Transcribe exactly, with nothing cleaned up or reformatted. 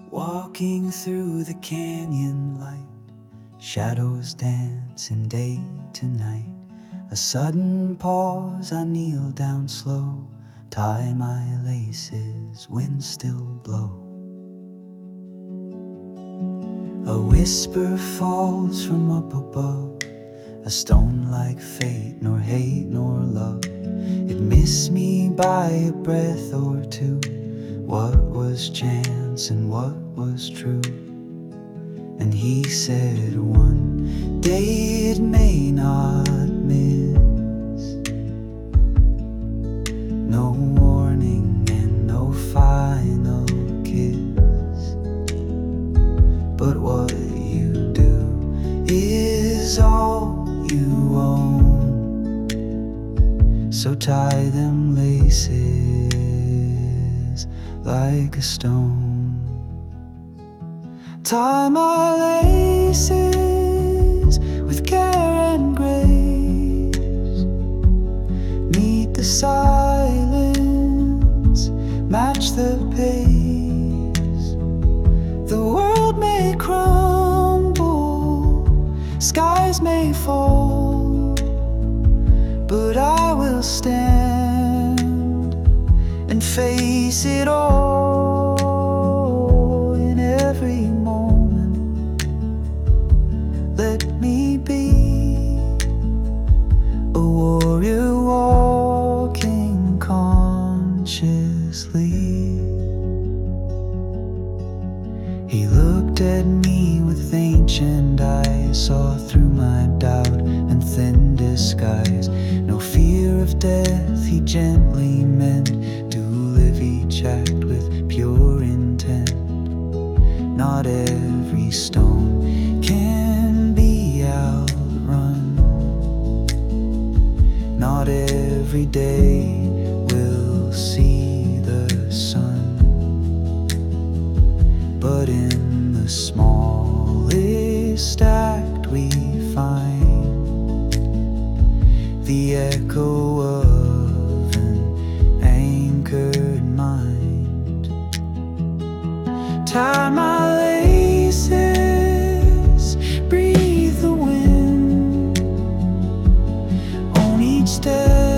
Walking through the canyon light, shadows dancing day to night. A sudden pause, I kneel down slow, tie my laces, wind still blow. A whisper falls from up above, a stone like fate, nor hate nor love. It missed me by a breath or two. What was chance and what was true? And he said one day it may not miss. No warning and no final kiss. But what you do is all you own. So tie them laces like a stone. Tie my laces with care and grace. Meet the silence, match the pace. The world may crumble, skies may fall, but I will stand and face it all. In every moment, let me be a warrior walking consciously. He looked at me with ancient eyes, saw through my doubt and thin disguise. No fear of death, he gently meant to live each act with pure intent. Not every stone can be outrun. Not every day will see the sun. But in the smallest act we find the echo of an anchored mind. Tie my laces, breathe the wind on each step.